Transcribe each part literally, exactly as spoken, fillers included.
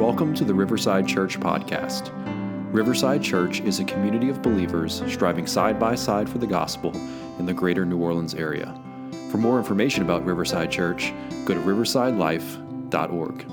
Welcome to the Riverside Church podcast. Riverside Church is a community of believers striving side by side for the gospel in the greater New Orleans area. For more information about Riverside Church, go to riverside life dot org.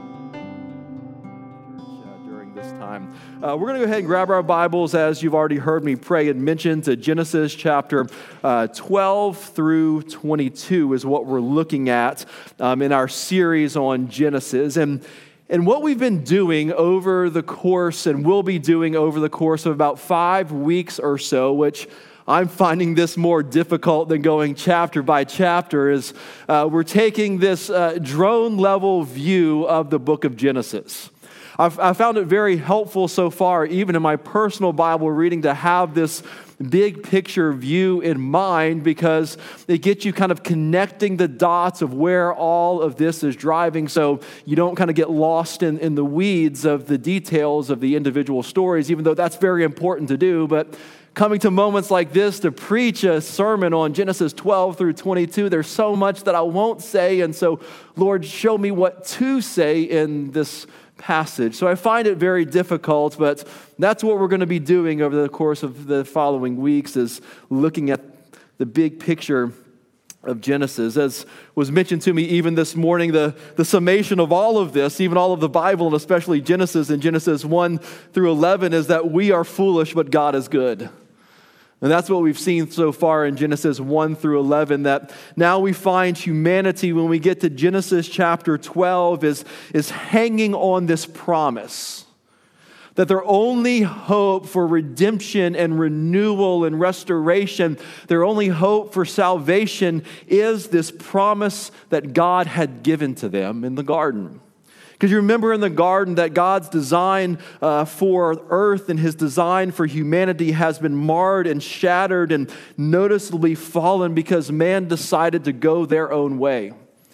During this time, uh, we're going to go ahead and grab our Bibles, as you've already heard me pray and mention, to Genesis chapter uh, twelve through twenty-two is what we're looking at um, in our series on Genesis. And And what we've been doing over the course, and will be doing over the course of about five weeks or so, which I'm finding this more difficult than going chapter by chapter, is uh, we're taking this uh, drone-level view of the book of Genesis. I've, I found it very helpful so far, even in my personal Bible reading, to have this big picture view in mind, because it gets you kind of connecting the dots of where all of this is driving, so you don't kind of get lost in, in the weeds of the details of the individual stories, even though that's very important to do. But coming to moments like this to preach a sermon on Genesis twelve through twenty-two, there's so much that I won't say, and so Lord, show me what to say in this passage. So I find it very difficult, but that's what we're going to be doing over the course of the following weeks, is looking at the big picture of Genesis. As was mentioned to me even this morning, the, the summation of all of this, even all of the Bible, and especially Genesis and Genesis one through eleven, is that we are foolish, but God is good. And that's what we've seen so far in Genesis one through eleven, that now we find humanity, when we get to Genesis chapter twelve, is, is hanging on this promise that their only hope for redemption and renewal and restoration, their only hope for salvation, is this promise that God had given to them in the garden. Because you remember in the garden that God's design uh, for earth and his design for humanity has been marred and shattered and noticeably fallen because man decided to go their own way.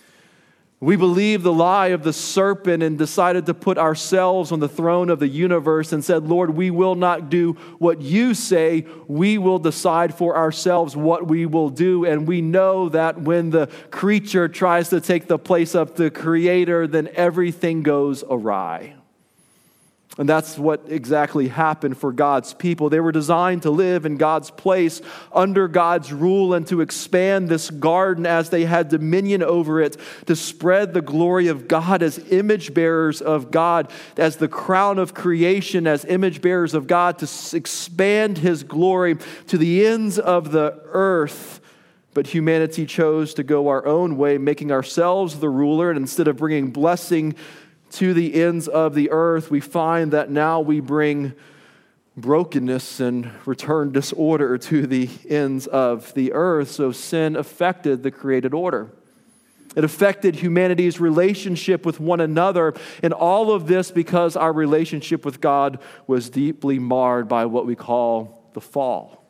We believed the lie of the serpent and decided to put ourselves on the throne of the universe and said, Lord, we will not do what you say. We will decide for ourselves what we will do. And we know that when the creature tries to take the place of the creator, then everything goes awry. And that's what exactly happened for God's people. They were designed to live in God's place, under God's rule, and to expand this garden as they had dominion over it, to spread the glory of God as image bearers of God, as the crown of creation, as image bearers of God, to expand his glory to the ends of the earth. But humanity chose to go our own way, making ourselves the ruler, and instead of bringing blessing to the ends of the earth, we find that now we bring brokenness and return disorder to the ends of the earth. So sin affected the created order. It affected humanity's relationship with one another, and all of this because our relationship with God was deeply marred by what we call the fall.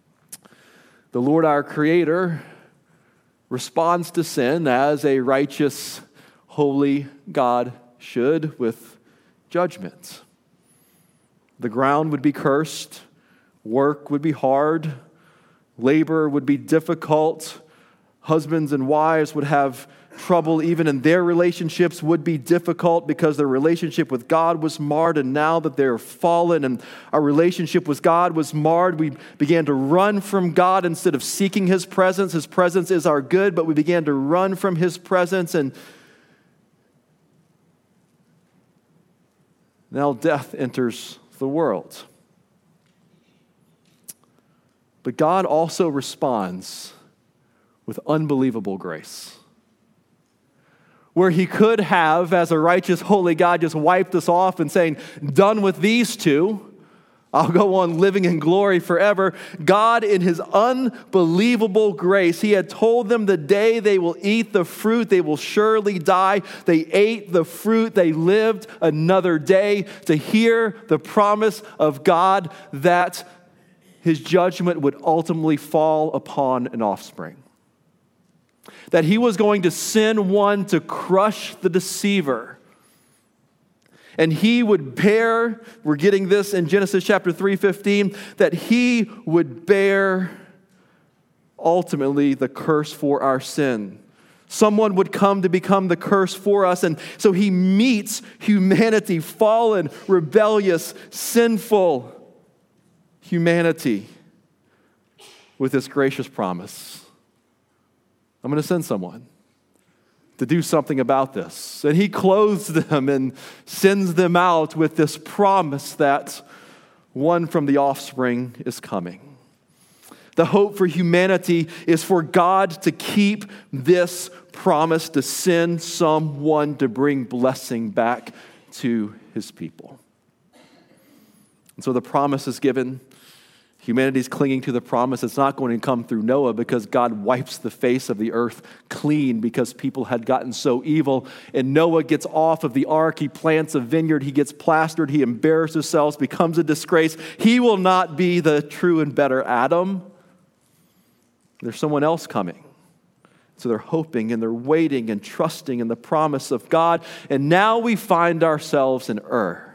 The Lord our Creator responds to sin as a righteous, holy God should, with judgment. The ground would be cursed, work would be hard, labor would be difficult, husbands and wives would have trouble, even in their relationships would be difficult because their relationship with God was marred, and now that they're fallen and our relationship with God was marred, we began to run from God instead of seeking his presence. His presence is our good, but we began to run from his presence, and now death enters the world. But God also responds with unbelievable grace. Where he could have, as a righteous, holy God, just wiped us off and saying, done with these two, I'll go on living in glory forever. God, in his unbelievable grace, he had told them the day they will eat the fruit, they will surely die. They ate the fruit. They lived another day to hear the promise of God that his judgment would ultimately fall upon an offspring. That he was going to send one to crush the deceiver. And he would bear, we're getting this in Genesis chapter three fifteen, that he would bear ultimately the curse for our sin. Someone would come to become the curse for us. And so he meets humanity, fallen, rebellious, sinful humanity, with this gracious promise. I'm going to send someone to do something about this. And he clothes them and sends them out with this promise that one from the offspring is coming. The hope for humanity is for God to keep this promise, to send someone to bring blessing back to his people. And so the promise is given. Humanity's clinging to the promise. It's not going to come through Noah because God wipes the face of the earth clean because people had gotten so evil. And Noah gets off of the ark. He plants a vineyard. He gets plastered. He embarrasses himself, becomes a disgrace. He will not be the true and better Adam. There's someone else coming. So they're hoping and they're waiting and trusting in the promise of God. And now we find ourselves in Ur.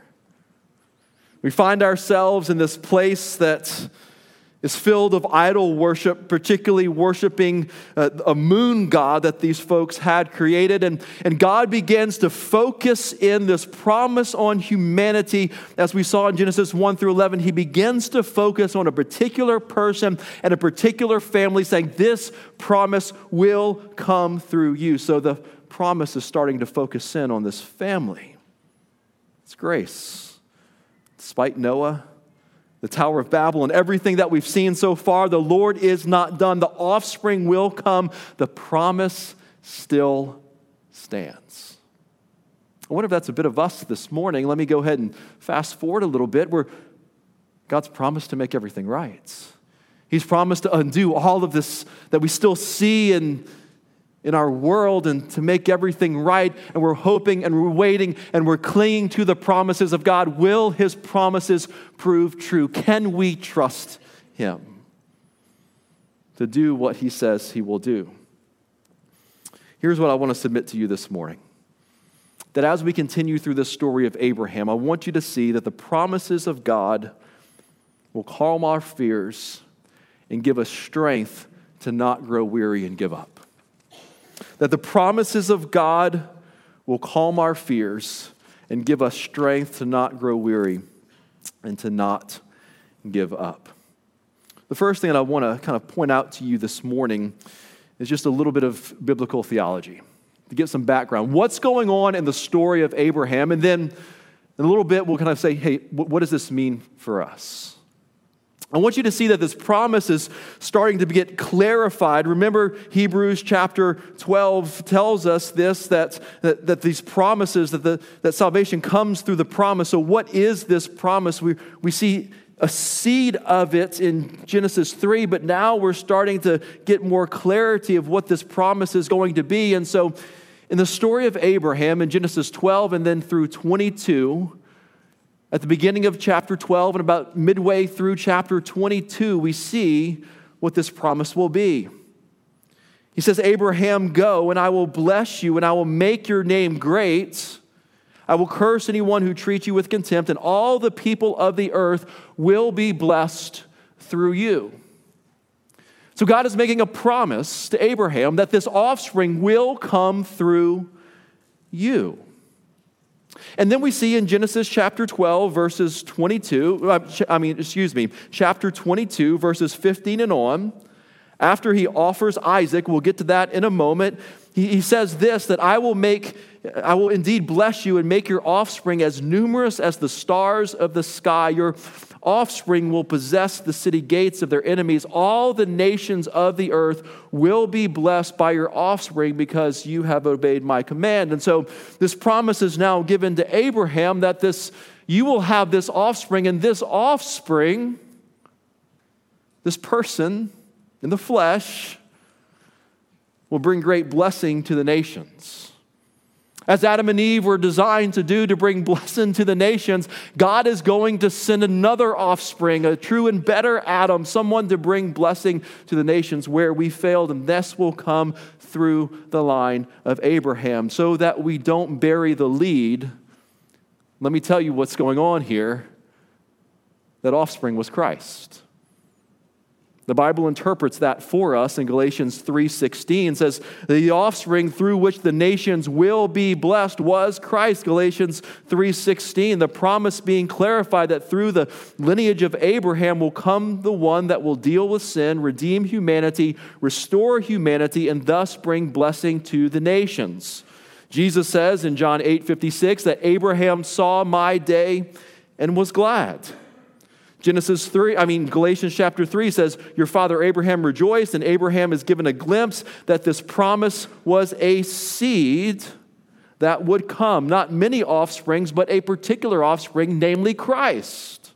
We find ourselves in this place that is filled of idol worship, particularly worshiping uh, a moon god that these folks had created. And, and God begins to focus in this promise on humanity. As we saw in Genesis one through eleven, he begins to focus on a particular person and a particular family, saying this promise will come through you. So the promise is starting to focus in on this family. It's grace. Despite Noah, the Tower of Babel, and everything that we've seen so far, the Lord is not done. The offspring will come. The promise still stands. I wonder if that's a bit of us this morning. Let me go ahead and fast forward a little bit where God's promised to make everything right. He's promised to undo all of this that we still see in in our world and to make everything right, and we're hoping and we're waiting and we're clinging to the promises of God. Will his promises prove true? Can we trust him to do what he says he will do? Here's what I want to submit to you this morning. That as we continue through this story of Abraham, I want you to see that the promises of God will calm our fears and give us strength to not grow weary and give up. That the promises of God will calm our fears and give us strength to not grow weary and to not give up. The first thing that I want to kind of point out to you this morning is just a little bit of biblical theology to get some background. What's going on in the story of Abraham? And then in a little bit, we'll kind of say, hey, what does this mean for us? I want you to see that this promise is starting to get clarified. Remember, Hebrews chapter twelve tells us this, that, that, that these promises, that, the, that salvation comes through the promise. So what is this promise? We, we see a seed of it in Genesis three, but now we're starting to get more clarity of what this promise is going to be. And so in the story of Abraham in Genesis twelve and then through twenty-two, at the beginning of chapter twelve and about midway through chapter twenty-two, we see what this promise will be. He says, Abraham, go, and I will bless you, and I will make your name great. I will curse anyone who treats you with contempt, and all the people of the earth will be blessed through you. So God is making a promise to Abraham that this offspring will come through you. And then we see in Genesis chapter twelve, verses twenty-two, I mean, excuse me, chapter twenty-two, verses fifteen and on, after he offers Isaac, we'll get to that in a moment, he, he says this, that I will make, I will indeed bless you and make your offspring as numerous as the stars of the sky. Your offspring will possess the city gates of their enemies. All the nations of the earth will be blessed by your offspring because you have obeyed my command. And so this promise is now given to Abraham that this, you will have this offspring, and this offspring, this person in the flesh, will bring great blessing to the nations. As Adam and Eve were designed to do to bring blessing to the nations, God is going to send another offspring, a true and better Adam, someone to bring blessing to the nations where we failed, and this will come through the line of Abraham. So that we don't bury the lead, let me tell you what's going on here. That offspring was Christ. The Bible interprets that for us in Galatians three sixteen, says, the offspring through which the nations will be blessed was Christ. Galatians three sixteen, the promise being clarified that through the lineage of Abraham will come the one that will deal with sin, redeem humanity, restore humanity, and thus bring blessing to the nations. Jesus says in John eight fifty-six that Abraham saw my day and was glad. Genesis three, I mean, Galatians chapter three says, your father Abraham rejoiced, and Abraham is given a glimpse that this promise was a seed that would come. Not many offsprings, but a particular offspring, namely Christ.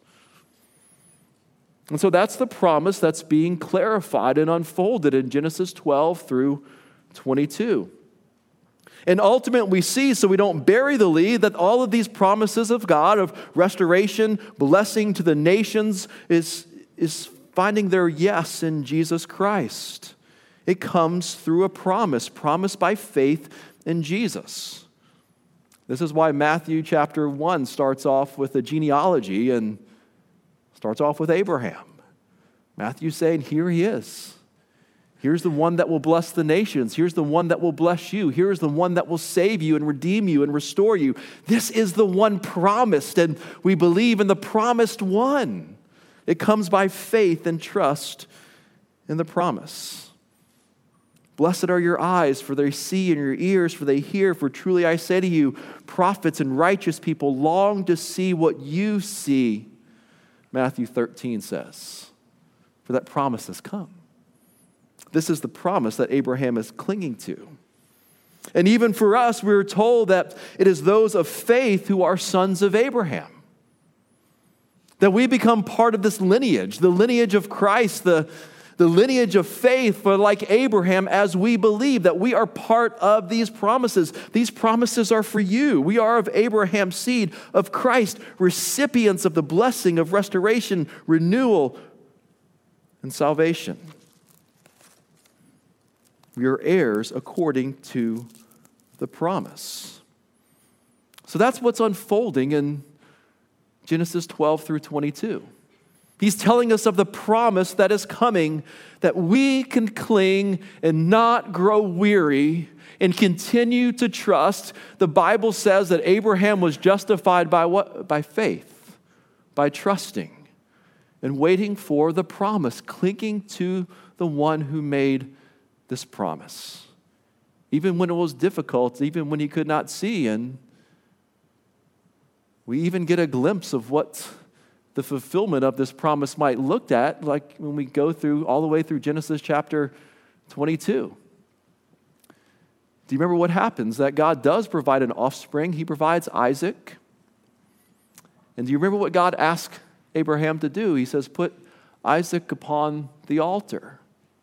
And so that's the promise that's being clarified and unfolded in Genesis twelve through twenty-two. And ultimately, we see, so we don't bury the lead, that all of these promises of God, of restoration, blessing to the nations, is, is finding their yes in Jesus Christ. It comes through a promise, promised by faith in Jesus. This is why Matthew chapter one starts off with a genealogy and starts off with Abraham. Matthew's saying, here he is. Here's the one that will bless the nations. Here's the one that will bless you. Here's the one that will save you and redeem you and restore you. This is the one promised, and we believe in the promised one. It comes by faith and trust in the promise. Blessed are your eyes, for they see, and your ears, for they hear. For truly I say to you, prophets and righteous people long to see what you see. Matthew thirteen says, for that promise has come. This is the promise that Abraham is clinging to. And even for us, we're told that it is those of faith who are sons of Abraham. That we become part of this lineage, the lineage of Christ, the, the lineage of faith, for like Abraham, as we believe that we are part of these promises. These promises are for you. We are of Abraham's seed, of Christ, recipients of the blessing of restoration, renewal, and salvation. We are heirs according to the promise. So that's what's unfolding in Genesis twelve through twenty-two. He's telling us of the promise that is coming, that we can cling and not grow weary and continue to trust. The Bible says that Abraham was justified by what? By faith, by trusting and waiting for the promise, clinging to the one who made this promise, even when it was difficult, even when he could not see. And we even get a glimpse of what the fulfillment of this promise might look at, like when we go through all the way through Genesis chapter twenty-two. Do you remember what happens? That God does provide an offspring. He provides Isaac. And do you remember what God asked Abraham to do? He says, put Isaac upon the altar.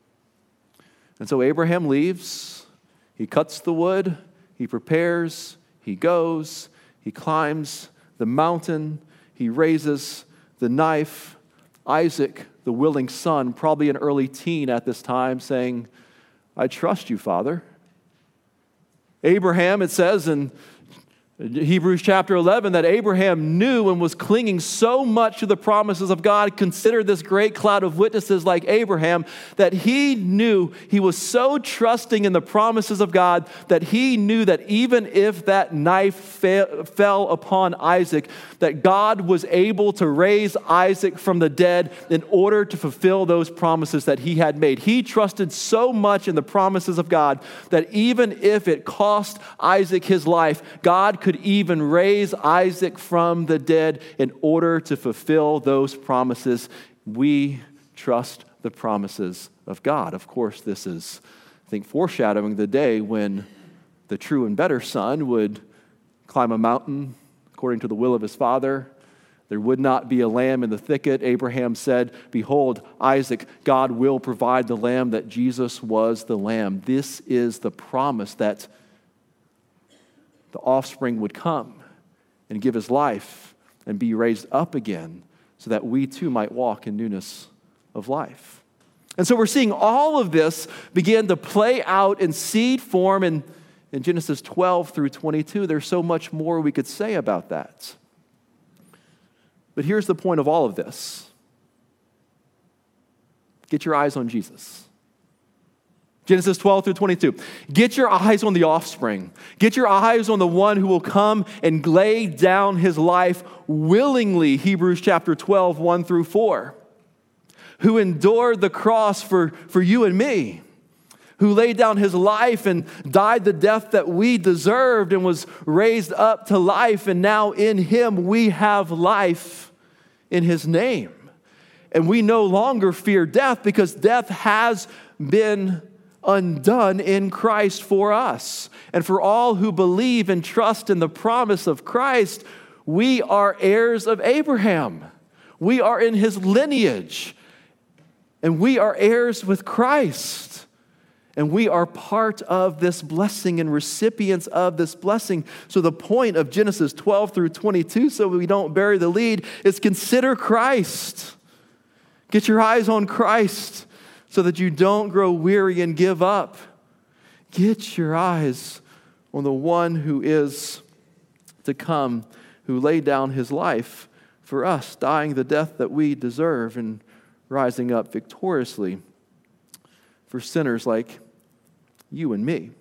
And so Abraham leaves, he cuts the wood, he prepares, he goes, he climbs the mountain, he raises the knife. Isaac, the willing son, probably an early teen at this time, saying, I trust you, Father. Abraham, it says in Hebrews chapter eleven, that Abraham knew and was clinging so much to the promises of God, considered this great cloud of witnesses like Abraham, that he knew, he was so trusting in the promises of God, that he knew that even if that knife fe- fell upon Isaac, that God was able to raise Isaac from the dead in order to fulfill those promises that he had made. He trusted so much in the promises of God that even if it cost Isaac his life, God could even raise Isaac from the dead in order to fulfill those promises. We trust the promises of God. Of course, this is, I think, foreshadowing the day when the true and better son would climb a mountain according to the will of his father. There would not be a lamb in the thicket. Abraham said, behold, Isaac, God will provide the lamb, that Jesus was the lamb. This is the promise that the offspring would come and give his life and be raised up again so that we too might walk in newness of life. And so we're seeing all of this begin to play out in seed form in, in Genesis twelve through twenty-two. There's so much more we could say about that. But here's the point of all of this. Get your eyes on Jesus. Genesis twelve through twenty-two. Get your eyes on the offspring. Get your eyes on the one who will come and lay down his life willingly, Hebrews chapter twelve, one through four. Who endured the cross for, for you and me. Who laid down his life and died the death that we deserved and was raised up to life. And now in him we have life in his name. And we no longer fear death because death has been undone in Christ for us. And for all who believe and trust in the promise of Christ, we are heirs of Abraham. We are in his lineage. And we are heirs with Christ. And we are part of this blessing and recipients of this blessing. So the point of Genesis twelve through twenty-two, so we don't bury the lead, is consider Christ. Get your eyes on Christ so that you don't grow weary and give up. Get your eyes on the one who is to come, who laid down his life for us, dying the death that we deserve and rising up victoriously for sinners like you and me.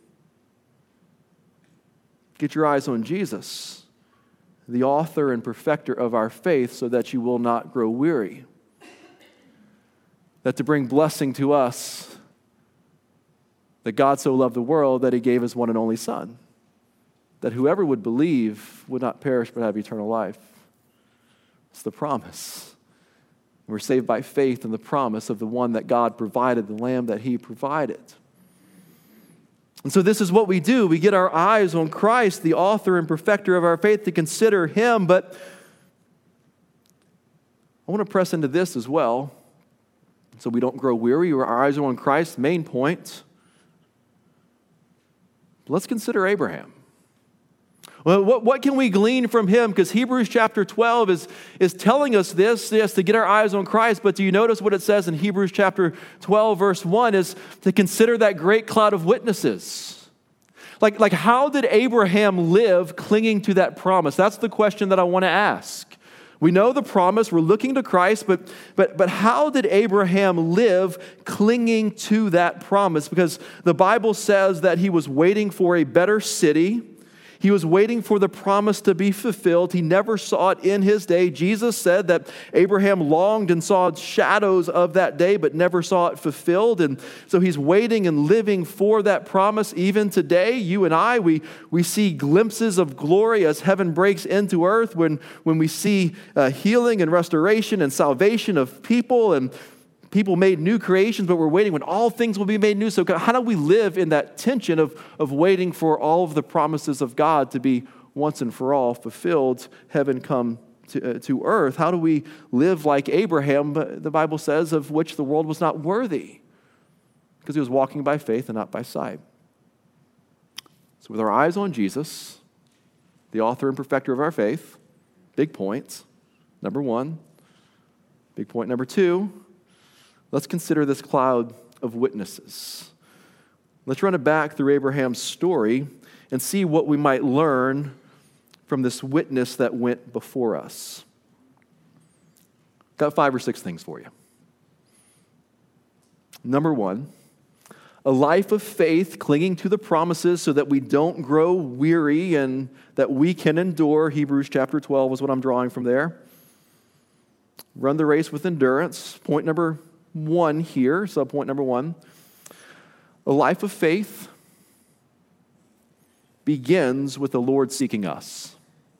Get your eyes on Jesus, the author and perfecter of our faith, so that you will not grow weary. That to bring blessing to us, that God so loved the world that he gave his one and only Son, that whoever would believe would not perish but have eternal life. It's the promise. We're saved by faith in the promise of the one that God provided, the Lamb that he provided. And so this is what we do. We get our eyes on Christ, the author and perfecter of our faith, to consider him. But I want to press into this as well, so we don't grow weary. Our eyes are on Christ, main point. Let's consider Abraham. Well, what, what can we glean from him? Because Hebrews chapter twelve is, is telling us this, yes, to get our eyes on Christ. But do you notice what it says in Hebrews chapter twelve, verse one, is to consider that great cloud of witnesses. Like, like how did Abraham live clinging to that promise? That's the question that I want to ask. We know the promise, we're looking to Christ, but, but, but how did Abraham live clinging to that promise? Because the Bible says that he was waiting for a better city. He was waiting for the promise to be fulfilled. He never saw it in his day. Jesus said that Abraham longed and saw shadows of that day, but never saw it fulfilled. And so he's waiting and living for that promise. Even today, you and I, we, we see glimpses of glory as heaven breaks into earth, when, when we see uh, healing and restoration and salvation of people, and people made new creations, but we're waiting when all things will be made new. So how do we live in that tension of, of waiting for all of the promises of God to be once and for all fulfilled, heaven come to, uh, to earth? How do we live like Abraham, the Bible says, of which the world was not worthy? Because he was walking by faith and not by sight. So with our eyes on Jesus, the author and perfecter of our faith, big points. Number one. Big point number two. Let's consider this cloud of witnesses. Let's run it back through Abraham's story and see what we might learn from this witness that went before us. Got five or six things for you. Number one, a life of faith clinging to the promises so that we don't grow weary and that we can endure. Hebrews chapter twelve is what I'm drawing from there. Run the race with endurance. Point number one here, subpoint number one. A life of faith begins with the Lord seeking us.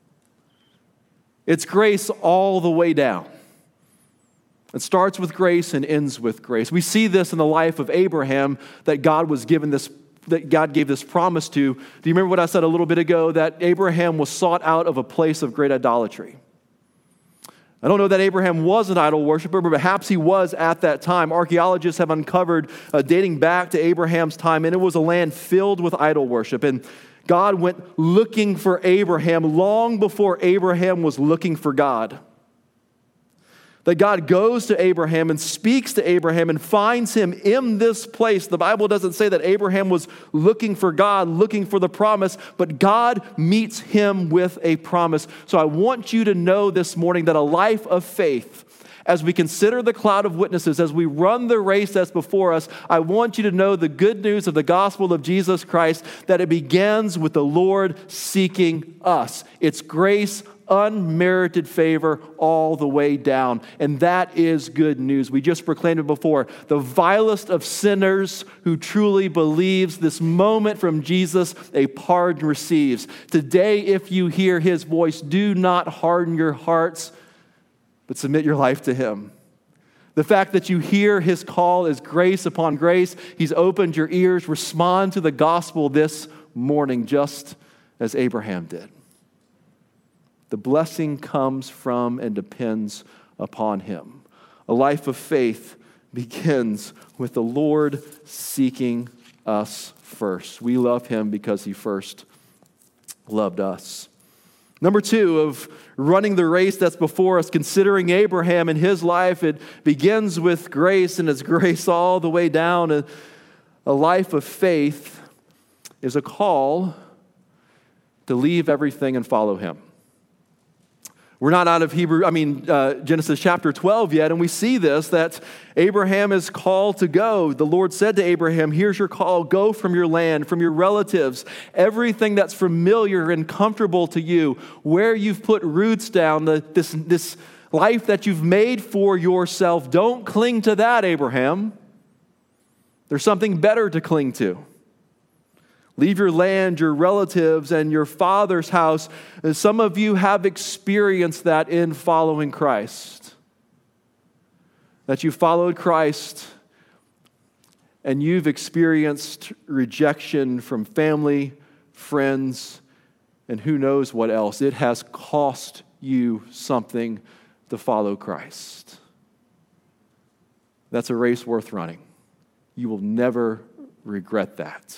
It's grace all the way down. It starts with grace and ends with grace. We see this in the life of Abraham, that God was given this, that God gave this promise to. Do you remember what I said a little bit ago? That Abraham was sought out of a place of great idolatry. I don't know that Abraham was an idol worshiper, but perhaps he was at that time. Archaeologists have uncovered, uh, dating back to Abraham's time, and it was a land filled with idol worship. And God went looking for Abraham long before Abraham was looking for God. That God goes to Abraham and speaks to Abraham and finds him in this place. The Bible doesn't say that Abraham was looking for God, looking for the promise, but God meets him with a promise. So I want you to know this morning that a life of faith, as we consider the cloud of witnesses, as we run the race that's before us, I want you to know the good news of the gospel of Jesus Christ, that it begins with the Lord seeking us. It's grace, unmerited favor all the way down. And that is good news. We just proclaimed it before. The vilest of sinners who truly believes this moment from Jesus, a pardon receives. Today, if you hear his voice, do not harden your hearts, but submit your life to him. The fact that you hear his call is grace upon grace. He's opened your ears. Respond to the gospel this morning, just as Abraham did. The blessing comes from and depends upon him. A life of faith begins with the Lord seeking us first. We love him because he first loved us. Number two, of running the race that's before us, considering Abraham and his life, it begins with grace, and it's grace all the way down. A, a life of faith is a call to leave everything and follow him. We're not out of Hebrew, I mean, uh, Genesis chapter twelve yet, and we see this, that Abraham is called to go. The Lord said to Abraham, here's your call, go from your land, from your relatives, everything that's familiar and comfortable to you, where you've put roots down, the, this, this life that you've made for yourself. Don't cling to that, Abraham. There's something better to cling to. Leave your land, your relatives, and your father's house. And some of you have experienced that in following Christ. That you followed Christ and you've experienced rejection from family, friends, and who knows what else. It has cost you something to follow Christ. That's a race worth running. You will never regret that.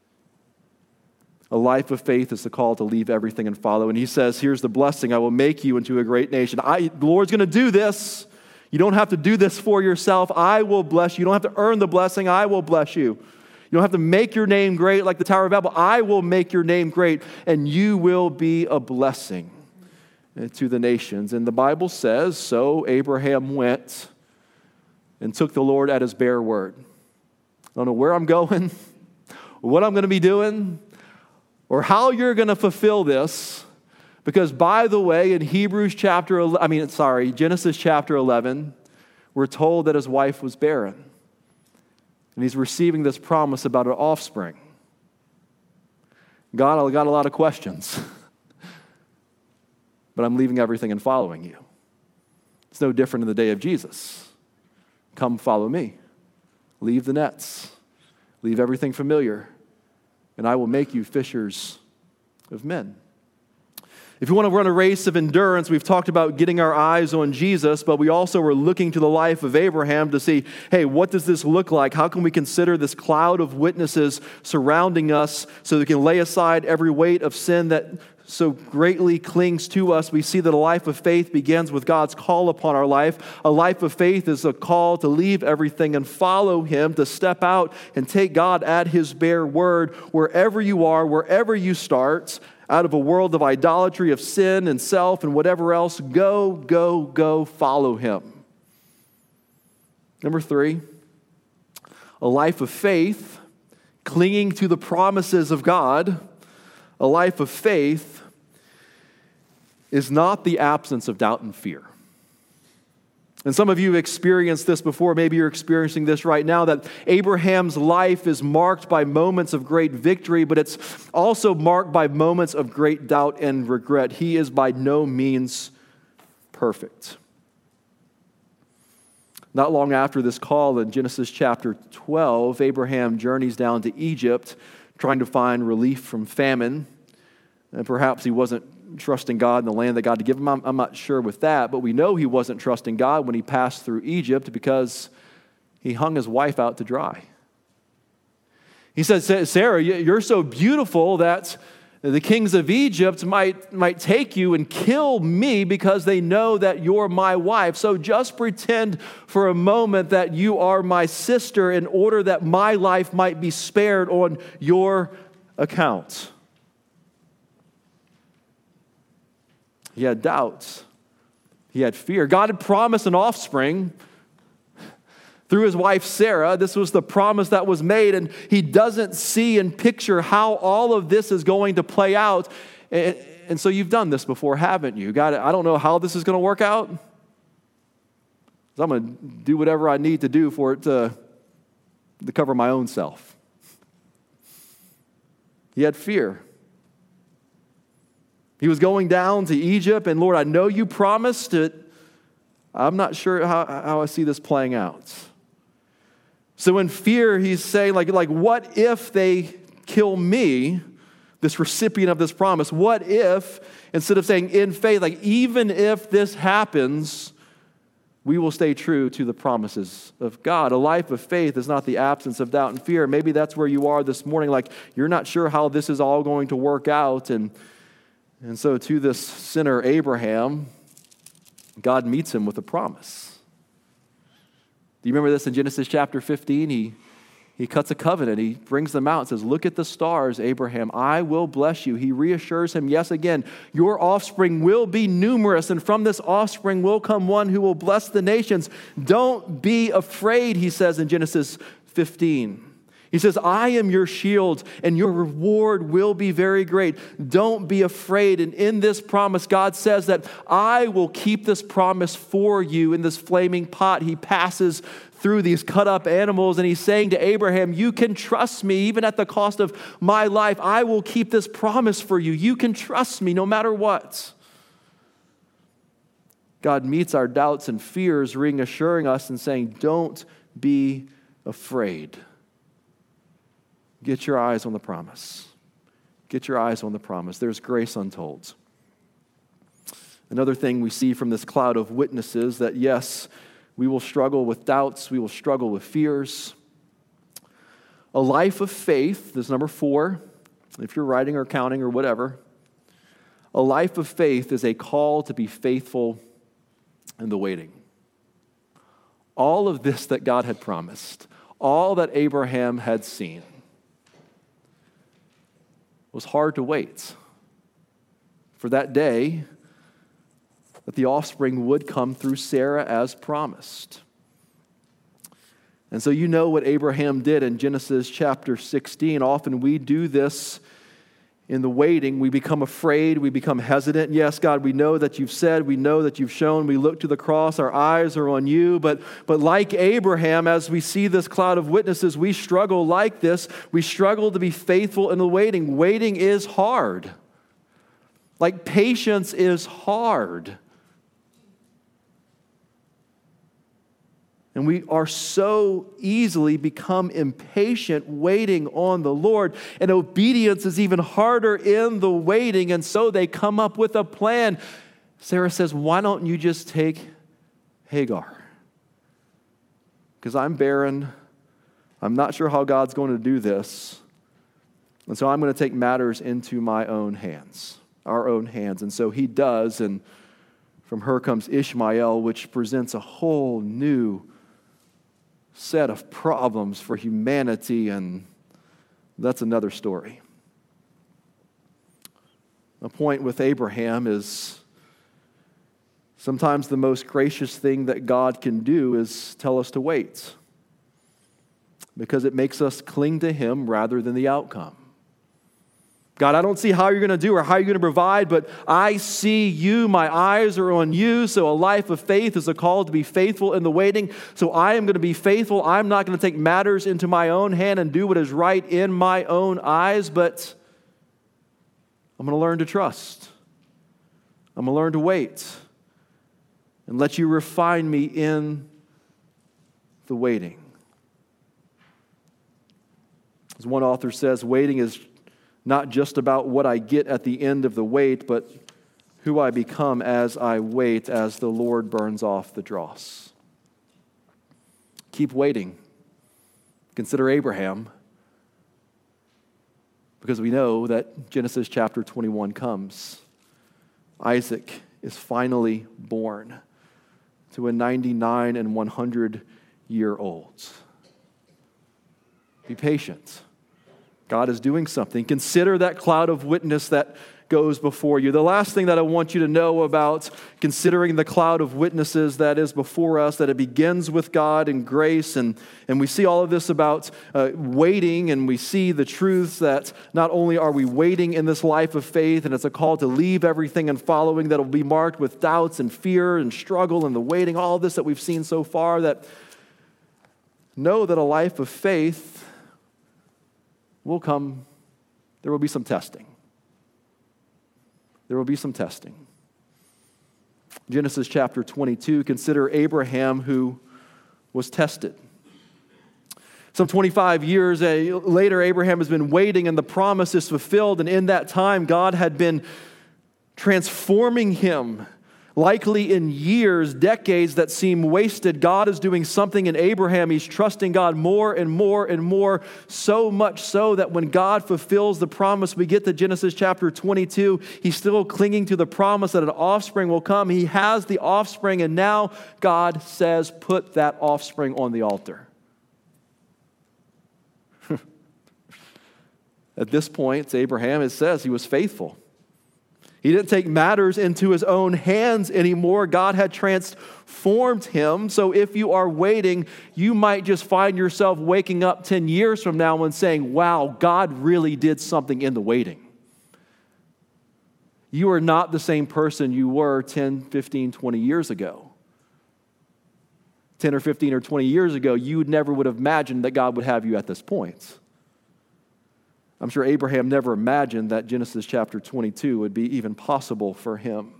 A life of faith is the call to leave everything and follow. And he says, here's the blessing. I will make you into a great nation. I, the Lord's going to do this. You don't have to do this for yourself. I will bless you. You don't have to earn the blessing. I will bless you. You don't have to make your name great like the Tower of Babel. I will make your name great, and you will be a blessing to the nations. And the Bible says, so Abraham went and took the Lord at his bare word. I don't know where I'm going, what I'm going to be doing, or how you're going to fulfill this, because by the way, in Hebrews chapter, I mean, sorry, Genesis chapter eleven, we're told that his wife was barren, and he's receiving this promise about an offspring. God, I got a lot of questions, but I'm leaving everything and following you. It's no different in the day of Jesus. Come follow me. Leave the nets. Leave everything familiar. And I will make you fishers of men. If you want to run a race of endurance, we've talked about getting our eyes on Jesus, but we also were looking to the life of Abraham to see, hey, what does this look like? How can we consider this cloud of witnesses surrounding us so we can lay aside every weight of sin that so greatly clings to us? We see that a life of faith begins with God's call upon our life. A life of faith is a call to leave everything and follow him, to step out and take God at his bare word wherever you are, wherever you start, out of a world of idolatry, of sin and self and whatever else. Go, go, go, follow him. Number three, a life of faith, clinging to the promises of God. A life of faith is not the absence of doubt and fear. And some of you have experienced this before. Maybe you're experiencing this right now, that Abraham's life is marked by moments of great victory, but it's also marked by moments of great doubt and regret. He is by no means perfect. Not long after this call in Genesis chapter twelve, Abraham journeys down to Egypt trying to find relief from famine. And perhaps he wasn't trusting God in the land that God had given him. I'm, I'm not sure with that, but we know he wasn't trusting God when he passed through Egypt because he hung his wife out to dry. He said, Sarah, you're so beautiful that The kings of Egypt might, might take you and kill me because they know that you're my wife. So just pretend for a moment that you are my sister in order that my life might be spared on your account. He had doubts. He had fear. God had promised an offspring through his wife Sarah. This was the promise that was made, and he doesn't see and picture how all of this is going to play out. And, and so you've done this before, haven't you? God, I don't know how this is going to work out. So I'm going to do whatever I need to do for it to, to cover my own self. He had fear. He was going down to Egypt, and Lord, I know you promised it. I'm not sure how, how I see this playing out. So in fear, he's saying, like, like, what if they kill me, this recipient of this promise? What if, instead of saying in faith, like, even if this happens, we will stay true to the promises of God? A life of faith is not the absence of doubt and fear. Maybe that's where you are this morning, like, you're not sure how this is all going to work out. And, and so to this sinner, Abraham, God meets him with a promise. Do you remember this in Genesis chapter fifteen? He, he cuts a covenant. He brings them out and says, look at the stars, Abraham. I will bless you. He reassures him, yes, again, your offspring will be numerous, and from this offspring will come one who will bless the nations. Don't be afraid, he says in Genesis fifteen. He says, I am your shield, and your reward will be very great. Don't be afraid. And in this promise, God says that I will keep this promise for you in this flaming pot. He passes through these cut up animals, and he's saying to Abraham, you can trust me even at the cost of my life. I will keep this promise for you. You can trust me no matter what. God meets our doubts and fears, reassuring us and saying, don't be afraid. Get your eyes on the promise. Get your eyes on the promise. There's grace untold. Another thing we see from this cloud of witnesses that, yes, we will struggle with doubts. We will struggle with fears. A life of faith, this is number four, if you're writing or counting or whatever. A life of faith is a call to be faithful in the waiting. All of this that God had promised, all that Abraham had seen, was hard to wait for that day that the offspring would come through Sarah as promised. And so you know what Abraham did in Genesis chapter sixteen. Often we do this in the waiting. We become afraid. We become hesitant. Yes, God, we know that you've said. We know that you've shown. We look to the cross. Our eyes are on you. But, but like Abraham, as we see this cloud of witnesses, we struggle like this. We struggle to be faithful in the waiting. Waiting is hard. Like patience is hard. And we are so easily become impatient waiting on the Lord. And obedience is even harder in the waiting. And so they come up with a plan. Sarah says, why don't you just take Hagar? Because I'm barren. I'm not sure how God's going to do this. And so I'm going to take matters into my own hands, our own hands. And so he does. And from her comes Ishmael, which presents a whole new set of problems for humanity, and that's another story. The point with Abraham is sometimes the most gracious thing that God can do is tell us to wait, because it makes us cling to him rather than the outcome. God, I don't see how you're going to do or how you're going to provide, but I see you. My eyes are on you. So a life of faith is a call to be faithful in the waiting. So I am going to be faithful. I'm not going to take matters into my own hand and do what is right in my own eyes, but I'm going to learn to trust. I'm going to learn to wait and let you refine me in the waiting. As one author says, waiting is not just about what I get at the end of the wait, but who I become as I wait, as the Lord burns off the dross. Keep waiting. Consider Abraham. Because we know that Genesis chapter twenty-one comes. Isaac is finally born to a ninety-nine and one hundred year olds. Be patient. God is doing something. Consider that cloud of witness that goes before you. The last thing that I want you to know about considering the cloud of witnesses that is before us, that it begins with God and grace, and, and we see all of this about uh, waiting, and we see the truths that not only are we waiting in this life of faith, and it's a call to leave everything and following that will be marked with doubts and fear and struggle and the waiting, all of this that we've seen so far, that know that a life of faith will come, there will be some testing. There will be some testing. Genesis chapter twenty-two, consider Abraham who was tested. Some twenty-five years later, Abraham has been waiting and the promise is fulfilled. And in that time, God had been transforming him. Likely in years, decades that seem wasted, God is doing something in Abraham. He's trusting God more and more and more, so much so that when God fulfills the promise, we get to Genesis chapter twenty-two, he's still clinging to the promise that an offspring will come. He has the offspring, and now God says, put that offspring on the altar. At this point, Abraham, it says he was faithful. He didn't take matters into his own hands anymore. God had transformed him. So if you are waiting, you might just find yourself waking up ten years from now and saying, wow, God really did something in the waiting. You are not the same person you were ten, fifteen, twenty years ago. ten or fifteen or twenty years ago, you never would have imagined that God would have you at this point. I'm sure Abraham never imagined that Genesis chapter twenty-two would be even possible for him.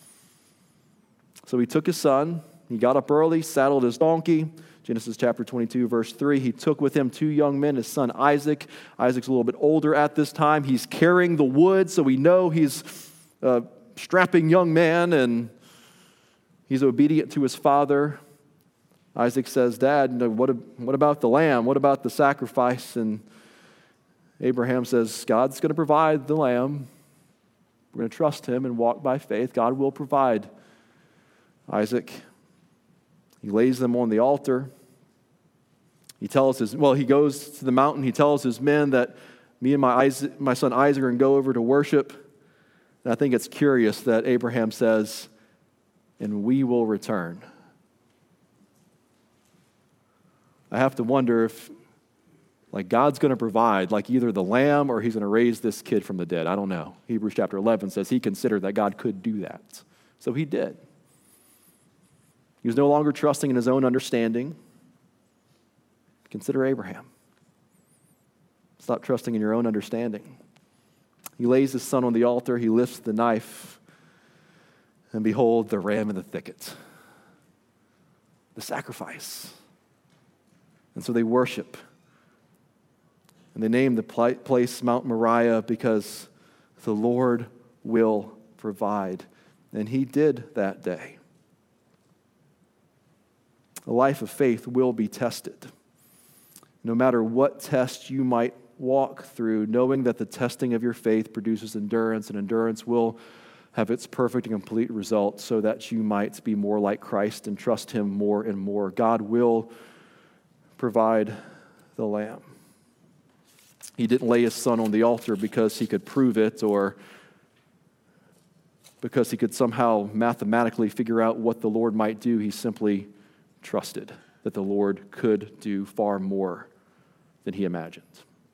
So he took his son, he got up early, saddled his donkey. Genesis chapter twenty-two, verse three, he took with him two young men, his son Isaac. Isaac's a little bit older at this time. He's carrying the wood, so we know he's a strapping young man, and he's obedient to his father. Isaac says, Dad, what, what about the lamb? What about the sacrifice? And Abraham says, God's going to provide the lamb. We're going to trust him and walk by faith. God will provide. Isaac, he lays them on the altar. He tells his, well, he goes to the mountain. He tells his men that me and my, Isaac, my son Isaac are going to go over to worship. And I think it's curious that Abraham says, and we will return. I have to wonder if Like God's going to provide, like either the lamb or he's going to raise this kid from the dead. I don't know. Hebrews chapter eleven says he considered that God could do that. So he did. He was no longer trusting in his own understanding. Consider Abraham. Stop trusting in your own understanding. He lays his son on the altar. He lifts the knife. And behold, the ram in the thicket. The sacrifice. And so they worship. And they named the place Mount Moriah because the Lord will provide. And he did that day. A life of faith will be tested. No matter what test you might walk through, knowing that the testing of your faith produces endurance, and endurance will have its perfect and complete result so that you might be more like Christ and trust him more and more. God will provide the lamb. He didn't lay his son on the altar because he could prove it or because he could somehow mathematically figure out what the Lord might do. He simply trusted that the Lord could do far more than he imagined.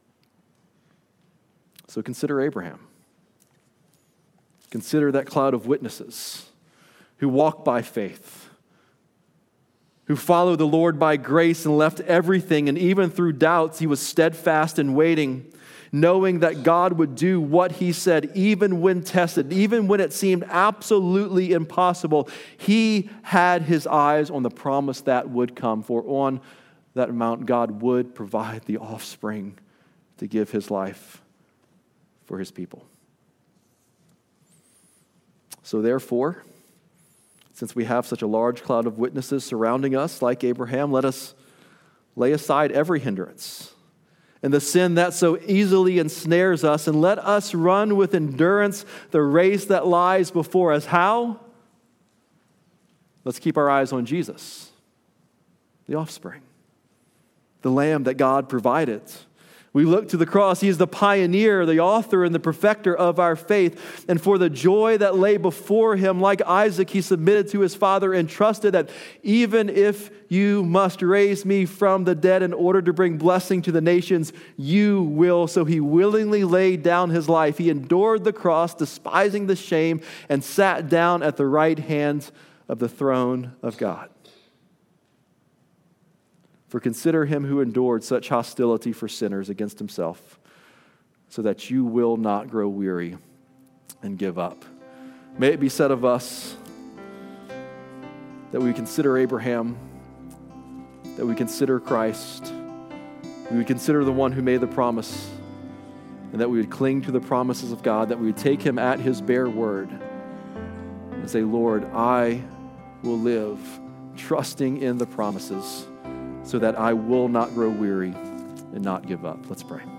So consider Abraham. Consider that cloud of witnesses who walked by faith, who followed the Lord by grace and left everything, and even through doubts, he was steadfast in waiting, knowing that God would do what he said, even when tested, even when it seemed absolutely impossible. He had his eyes on the promise that would come, for on that mount, God would provide the offspring to give his life for his people. So therefore, since we have such a large cloud of witnesses surrounding us, like Abraham, let us lay aside every hindrance and the sin that so easily ensnares us, and let us run with endurance the race that lies before us. How? Let's keep our eyes on Jesus, the offspring, the Lamb that God provided. We look to the cross. He is the pioneer, the author, and the perfecter of our faith. And for the joy that lay before him, like Isaac, he submitted to his father and trusted that even if you must raise me from the dead in order to bring blessing to the nations, you will. So he willingly laid down his life. He endured the cross, despising the shame, and sat down at the right hand of the throne of God. For consider him who endured such hostility for sinners against himself, so that you will not grow weary and give up. May it be said of us that we consider Abraham, that we consider Christ, we would consider the one who made the promise, and that we would cling to the promises of God, that we would take him at his bare word and say, Lord, I will live trusting in the promises, so that I will not grow weary and not give up. Let's pray.